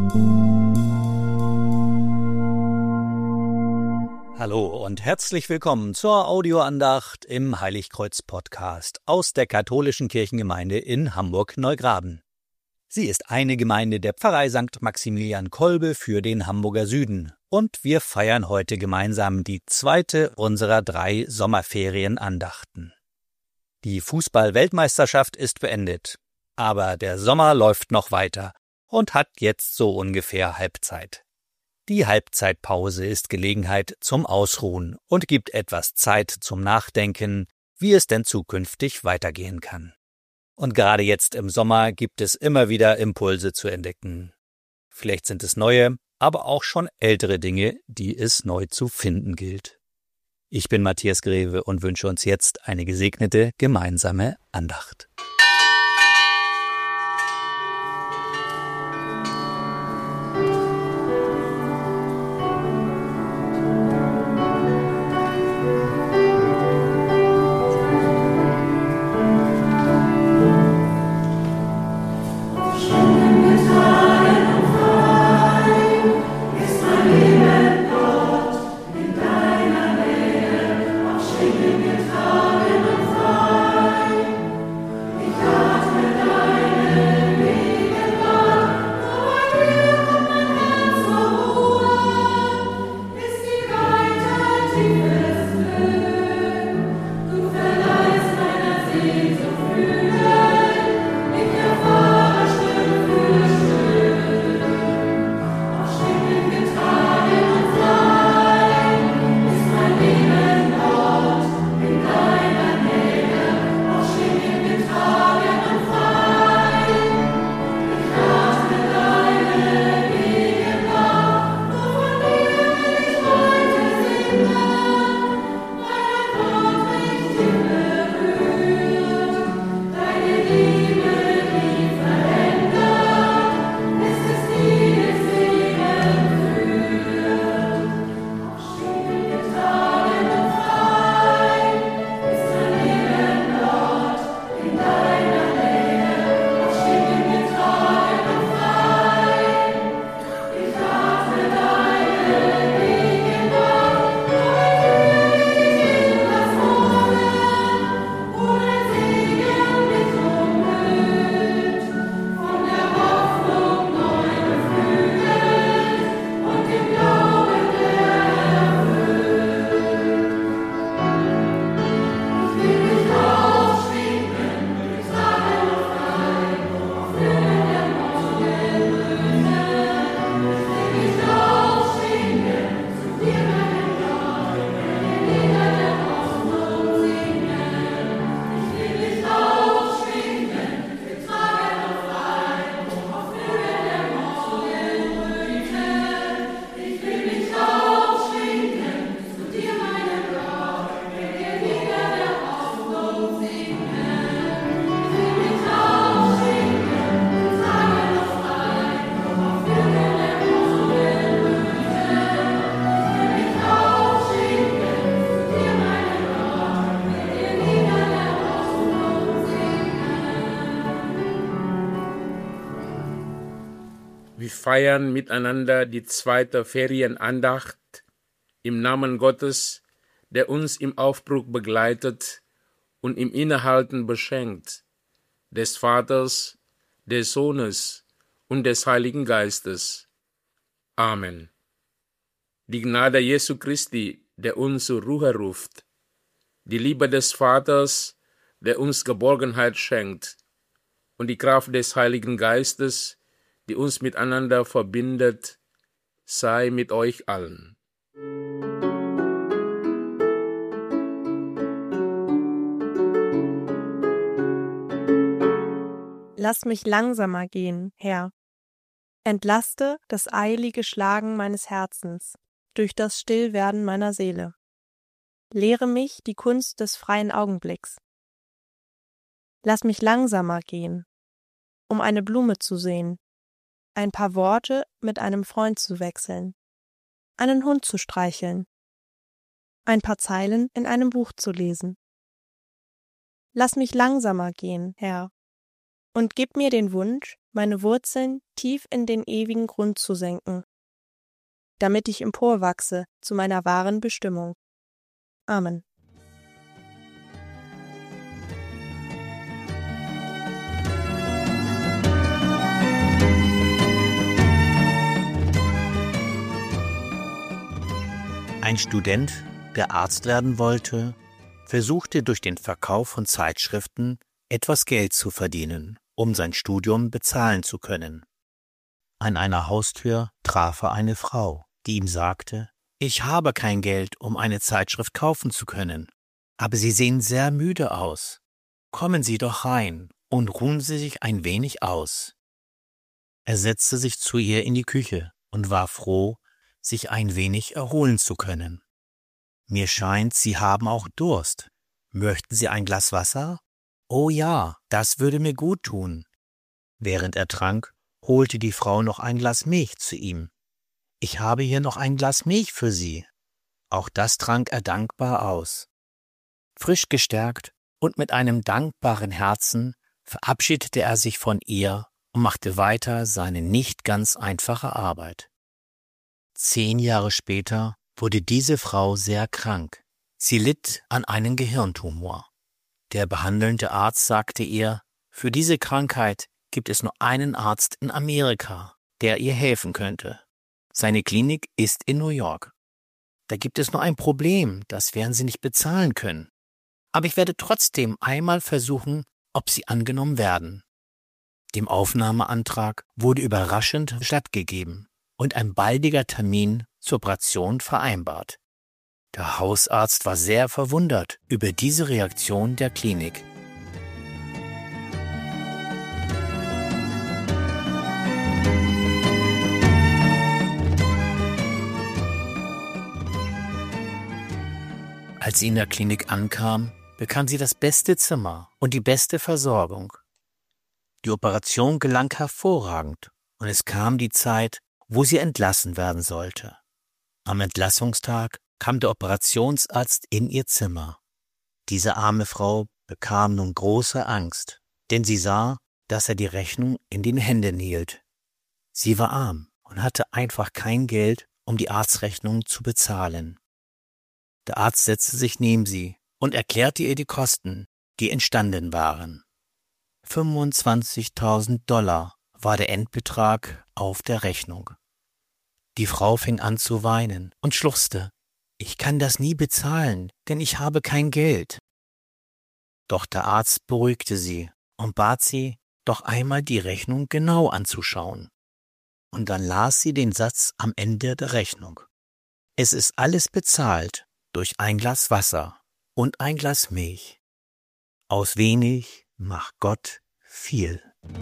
Hallo und herzlich willkommen zur Audioandacht im Heiligkreuz-Podcast aus der katholischen Kirchengemeinde in Hamburg-Neugraben. Sie ist eine Gemeinde der Pfarrei St. Maximilian Kolbe für den Hamburger Süden und wir feiern heute gemeinsam die zweite unserer 3 Sommerferienandachten. Die Fußball-Weltmeisterschaft ist beendet, aber der Sommer läuft noch weiter und hat jetzt so ungefähr Halbzeit. Die Halbzeitpause ist Gelegenheit zum Ausruhen und gibt etwas Zeit zum Nachdenken, wie es denn zukünftig weitergehen kann. Und gerade jetzt im Sommer gibt es immer wieder Impulse zu entdecken. Vielleicht sind es neue, aber auch schon ältere Dinge, die es neu zu finden gilt. Ich bin Matthias Greve und wünsche uns jetzt eine gesegnete gemeinsame Andacht. Wir feiern miteinander die zweite Ferienandacht im Namen Gottes, der uns im Aufbruch begleitet und im Innehalten beschenkt, des Vaters, des Sohnes und des Heiligen Geistes. Amen. Die Gnade Jesu Christi, der uns zur Ruhe ruft, die Liebe des Vaters, der uns Geborgenheit schenkt, und die Kraft des Heiligen Geistes, die uns miteinander verbindet, sei mit euch allen. Lass mich langsamer gehen, Herr. Entlaste das eilige Schlagen meines Herzens durch das Stillwerden meiner Seele. Lehre mich die Kunst des freien Augenblicks. Lass mich langsamer gehen, um eine Blume zu sehen, ein paar Worte mit einem Freund zu wechseln, einen Hund zu streicheln, ein paar Zeilen in einem Buch zu lesen. Lass mich langsamer gehen, Herr, und gib mir den Wunsch, meine Wurzeln tief in den ewigen Grund zu senken, damit ich emporwachse zu meiner wahren Bestimmung. Amen. Ein Student, der Arzt werden wollte, versuchte durch den Verkauf von Zeitschriften etwas Geld zu verdienen, um sein Studium bezahlen zu können. An einer Haustür traf er eine Frau, die ihm sagte: »Ich habe kein Geld, um eine Zeitschrift kaufen zu können, aber Sie sehen sehr müde aus. Kommen Sie doch rein und ruhen Sie sich ein wenig aus.« Er setzte sich zu ihr in die Küche und war froh, sich ein wenig erholen zu können. »Mir scheint, Sie haben auch Durst. Möchten Sie ein Glas Wasser?« »Oh ja, das würde mir gut tun.« Während er trank, holte die Frau noch ein Glas Milch zu ihm. »Ich habe hier noch ein Glas Milch für Sie.« Auch das trank er dankbar aus. Frisch gestärkt und mit einem dankbaren Herzen verabschiedete er sich von ihr und machte weiter seine nicht ganz einfache Arbeit. 10 Jahre später wurde diese Frau sehr krank. Sie litt an einem Gehirntumor. Der behandelnde Arzt sagte ihr, für diese Krankheit gibt es nur einen Arzt in Amerika, der ihr helfen könnte. Seine Klinik ist in New York. Da gibt es nur ein Problem, das werden Sie nicht bezahlen können. Aber ich werde trotzdem einmal versuchen, ob Sie angenommen werden. Dem Aufnahmeantrag wurde überraschend stattgegeben und ein baldiger Termin zur Operation vereinbart. Der Hausarzt war sehr verwundert über diese Reaktion der Klinik. Als sie in der Klinik ankam, bekam sie das beste Zimmer und die beste Versorgung. Die Operation gelang hervorragend und es kam die Zeit, wo sie entlassen werden sollte. Am Entlassungstag kam der Operationsarzt in ihr Zimmer. Diese arme Frau bekam nun große Angst, denn sie sah, dass er die Rechnung in den Händen hielt. Sie war arm und hatte einfach kein Geld, um die Arztrechnung zu bezahlen. Der Arzt setzte sich neben sie und erklärte ihr die Kosten, die entstanden waren. $25.000 war der Endbetrag auf der Rechnung. Die Frau fing an zu weinen und schluchzte: »Ich kann das nie bezahlen, denn ich habe kein Geld.« Doch der Arzt beruhigte sie und bat sie, doch einmal die Rechnung genau anzuschauen. Und dann las sie den Satz am Ende der Rechnung: »Es ist alles bezahlt durch ein Glas Wasser und ein Glas Milch. Aus wenig macht Gott viel.«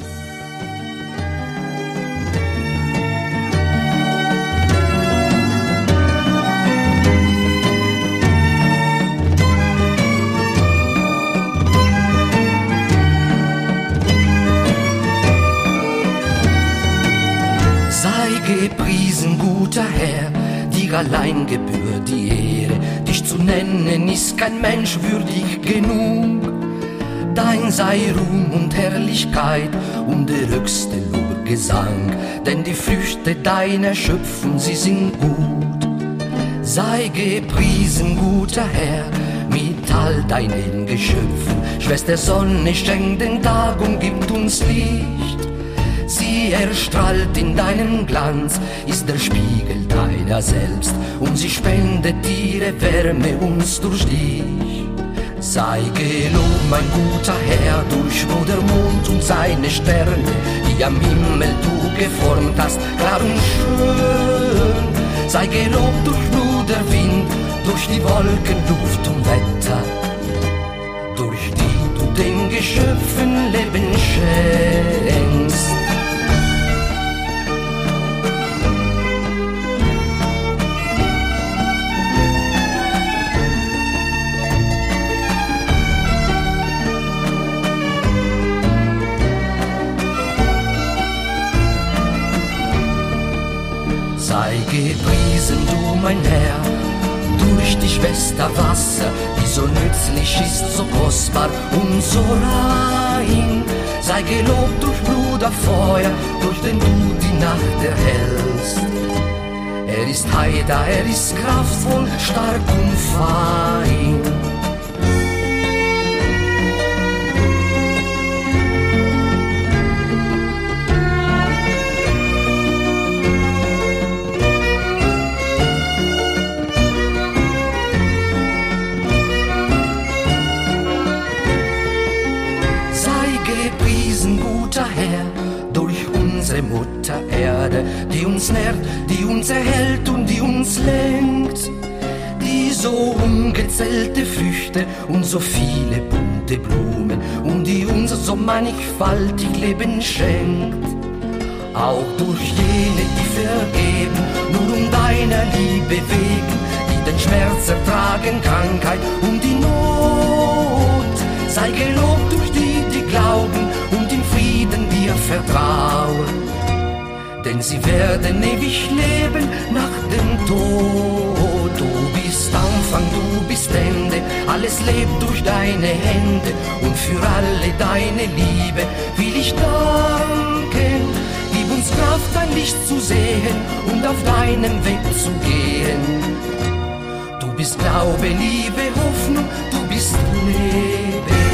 Sei gepriesen, guter Herr, dir allein gebührt die Ehre. Dich zu nennen ist kein Mensch würdig genug. Dein sei Ruhm und Herrlichkeit und der höchste Lobgesang, denn die Früchte deiner Schöpfung, sie sind gut. Sei gepriesen, guter Herr, mit all deinen Geschöpfen. Schwester Sonne schenkt den Tag und gibt uns Licht. Sie erstrahlt in deinem Glanz, ist der Spiegel deiner selbst, und sie spendet ihre Wärme uns durch dich. Sei gelobt, mein guter Herr, durch Bruder Mond und seine Sterne, die am Himmel du geformt hast, klar und schön. Sei gelobt durch Bruder Wind, durch die Wolken, Luft und Wetter, durch die du den Geschöpfen Leben schenkst. Sei gepriesen, du mein Herr, durch die Schwesterwasser, die so nützlich ist, so kostbar und so rein. Sei gelobt durch Bruderfeuer, durch den du die Nacht erhältst. Er ist heiter, er ist kraftvoll, stark und fein. Herr, durch unsere Mutter Erde, die uns nährt, die uns erhält und die uns lenkt, die so ungezählte Früchte und so viele bunte Blumen und die uns so mannigfaltig Leben schenkt. Auch durch jene, die vergeben, nur um deiner Liebe wegen, die den Schmerz ertragen, Krankheit und die Not. Sei gelobt durch die, die glauben und im Frieden dir vertrauen, denn sie werden ewig leben nach dem Tod. Du bist Anfang, du bist Ende, alles lebt durch deine Hände und für alle deine Liebe will ich danken. Gib uns Kraft, dein Licht zu sehen und auf deinem Weg zu gehen. Du bist Glaube, Liebe, Hoffnung, du bist Leben.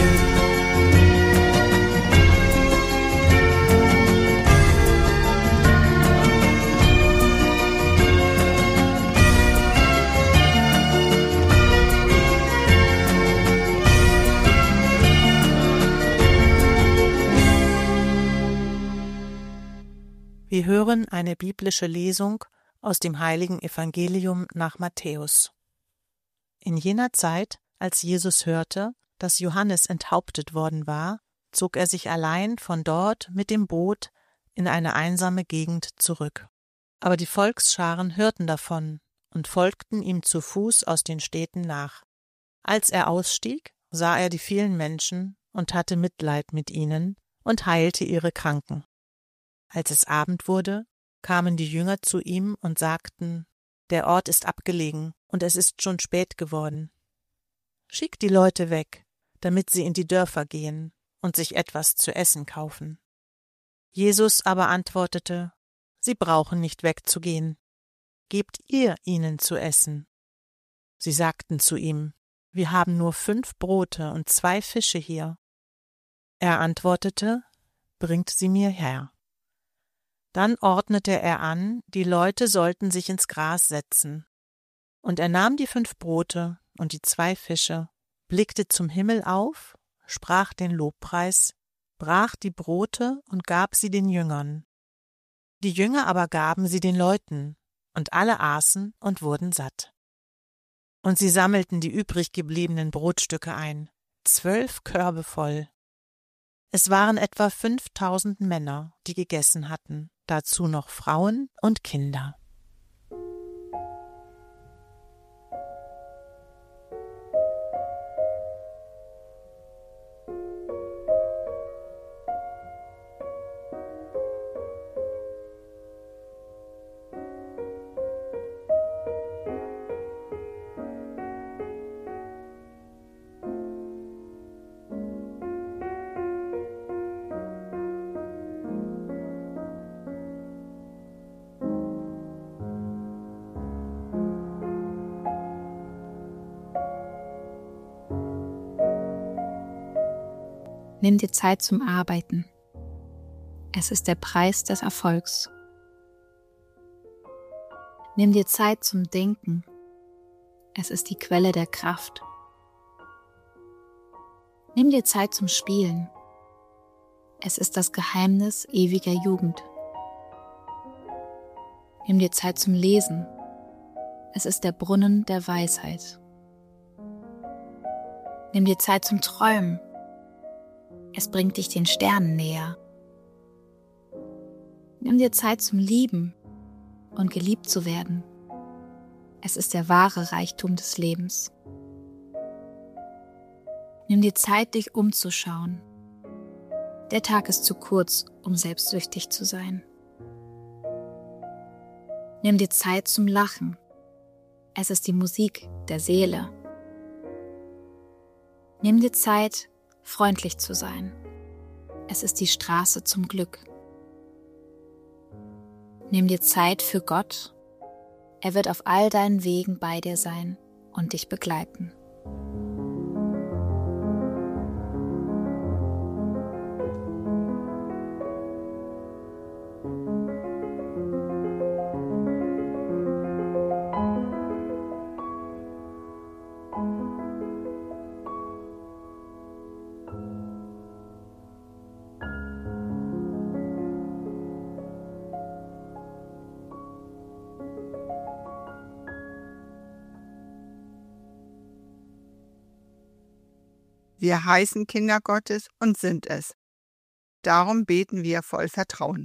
Wir hören eine biblische Lesung aus dem heiligen Evangelium nach Matthäus. In jener Zeit, als Jesus hörte, dass Johannes enthauptet worden war, zog er sich allein von dort mit dem Boot in eine einsame Gegend zurück. Aber die Volksscharen hörten davon und folgten ihm zu Fuß aus den Städten nach. Als er ausstieg, sah er die vielen Menschen und hatte Mitleid mit ihnen und heilte ihre Kranken. Als es Abend wurde, kamen die Jünger zu ihm und sagten: Der Ort ist abgelegen und es ist schon spät geworden. Schick die Leute weg, damit sie in die Dörfer gehen und sich etwas zu essen kaufen. Jesus aber antwortete: Sie brauchen nicht wegzugehen. Gebt ihr ihnen zu essen. Sie sagten zu ihm: Wir haben nur 5 Brote und 2 Fische hier. Er antwortete: Bringt sie mir her. Dann ordnete er an, die Leute sollten sich ins Gras setzen. Und er nahm die 5 Brote und die 2 Fische, blickte zum Himmel auf, sprach den Lobpreis, brach die Brote und gab sie den Jüngern. Die Jünger aber gaben sie den Leuten, und alle aßen und wurden satt. Und sie sammelten die übrig gebliebenen Brotstücke ein, 12 Körbe voll. Es waren etwa 5000 Männer, die gegessen hatten, dazu noch Frauen und Kinder. Nimm dir Zeit zum Arbeiten. Es ist der Preis des Erfolgs. Nimm dir Zeit zum Denken. Es ist die Quelle der Kraft. Nimm dir Zeit zum Spielen. Es ist das Geheimnis ewiger Jugend. Nimm dir Zeit zum Lesen. Es ist der Brunnen der Weisheit. Nimm dir Zeit zum Träumen. Es bringt dich den Sternen näher. Nimm dir Zeit zum Lieben und geliebt zu werden. Es ist der wahre Reichtum des Lebens. Nimm dir Zeit, dich umzuschauen. Der Tag ist zu kurz, um selbstsüchtig zu sein. Nimm dir Zeit zum Lachen. Es ist die Musik der Seele. Nimm dir Zeit, freundlich zu sein. Es ist die Straße zum Glück. Nimm dir Zeit für Gott. Er wird auf all deinen Wegen bei dir sein und dich begleiten. Wir heißen Kinder Gottes und sind es. Darum beten wir voll Vertrauen.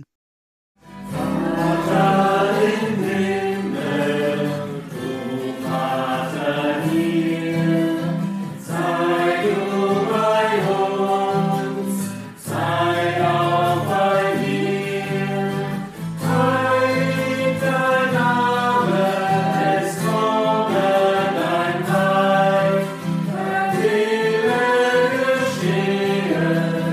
Vater im Himmel, du Vater hier, sei du bei uns, sei auch bei mir. Heilig dein Name, es komme dein Reich, dein Wille geschehe,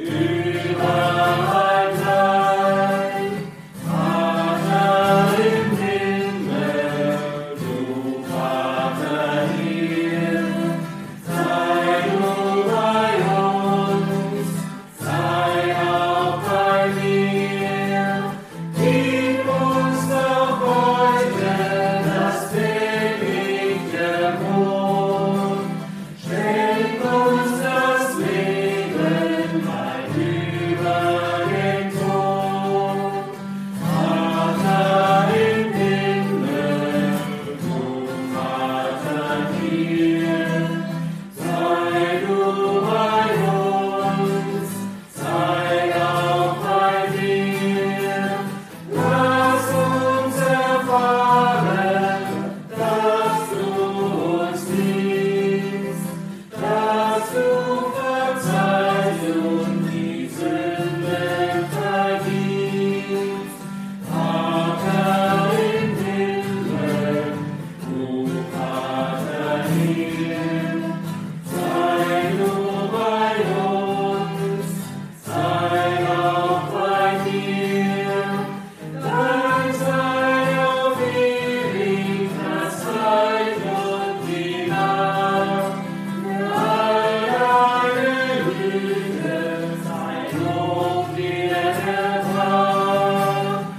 überall gleich. Vater im Himmel, du Vater hier, sei du bei uns, sei auch bei mir. Gib uns doch heute das tägliche Brot, schenk uns das Leben weit über den Tod. Vater im Himmel, du Vater hier, sei du bei uns, sei auch bei dir. Lass uns erfahren, dass du uns liebst, dass du verzeihst und die Sünden vergibst. Vater im Himmel, du Vater hier, sei du bei uns, sei auch bei dir. Dein sei auf ewig das Reich und die Macht. Für all deine Güte sei Lob dir erbracht.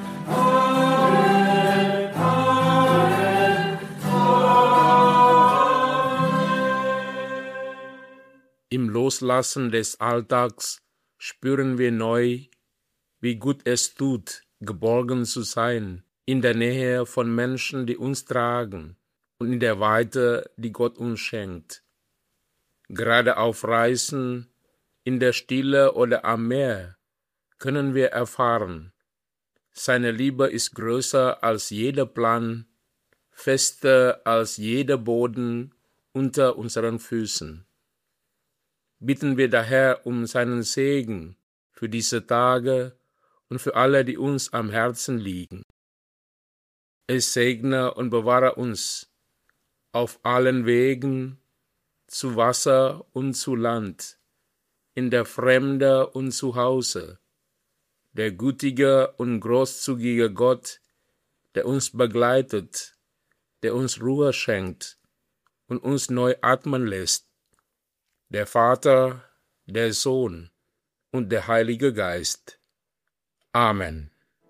Amen, Amen, Amen. Im Loslassen des Alltags spüren wir neu, wie gut es tut, geborgen zu sein, in der Nähe von Menschen, die uns tragen und in der Weite, die Gott uns schenkt. Gerade auf Reisen, in der Stille oder am Meer können wir erfahren, seine Liebe ist größer als jeder Plan, fester als jeder Boden unter unseren Füßen. Bitten wir daher um seinen Segen für diese Tage und für alle, die uns am Herzen liegen. Es segne und bewahre uns auf allen Wegen, zu Wasser und zu Land, in der Fremde und zu Hause, der gütige und großzügige Gott, der uns begleitet, der uns Ruhe schenkt und uns neu atmen lässt, der Vater, der Sohn und der Heilige Geist. Amen.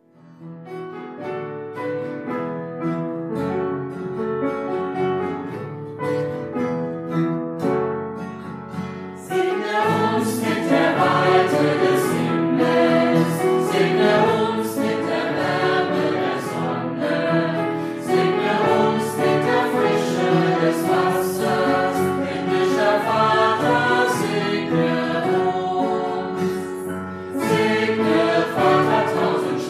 Segne uns mit der Weite des Himmels, segne uns mit der Wärme der Sonne, segne uns mit der Frische des Wassers, himmlischer Vater, segne uns. Segne Vater tausend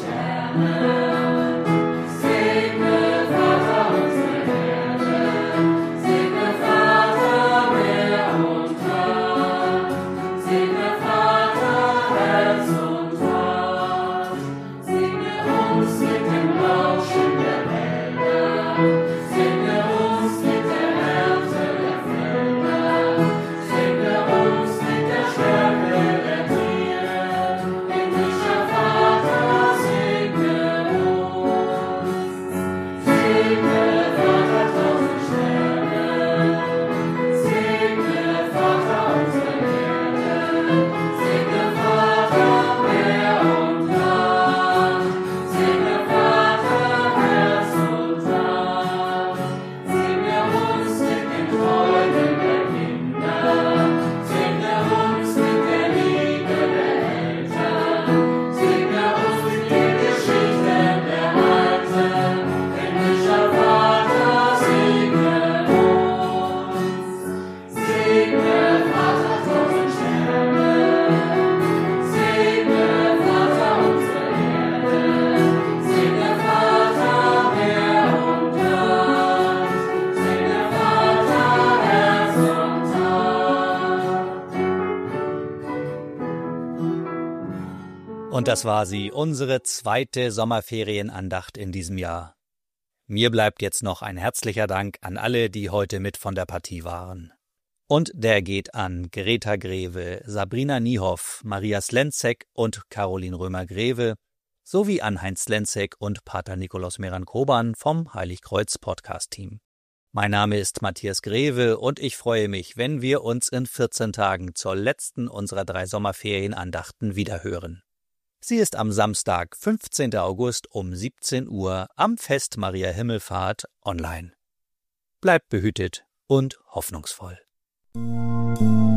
Und das war sie, unsere zweite Sommerferienandacht in diesem Jahr. Mir bleibt jetzt noch ein herzlicher Dank an alle, die heute mit von der Partie waren. Und der geht an Greta Greve, Sabrina Niehoff, Maria Slenzek und Caroline Römer-Greve sowie an Heinz Slenzek und Pater Nikolaus Meran-Koban vom Heiligkreuz-Podcast-Team. Mein Name ist Matthias Greve und ich freue mich, wenn wir uns in 14 Tagen zur letzten unserer 3 Sommerferienandachten wiederhören. Sie ist am Samstag, 15. August um 17 Uhr am Fest Maria Himmelfahrt online. Bleibt behütet und hoffnungsvoll.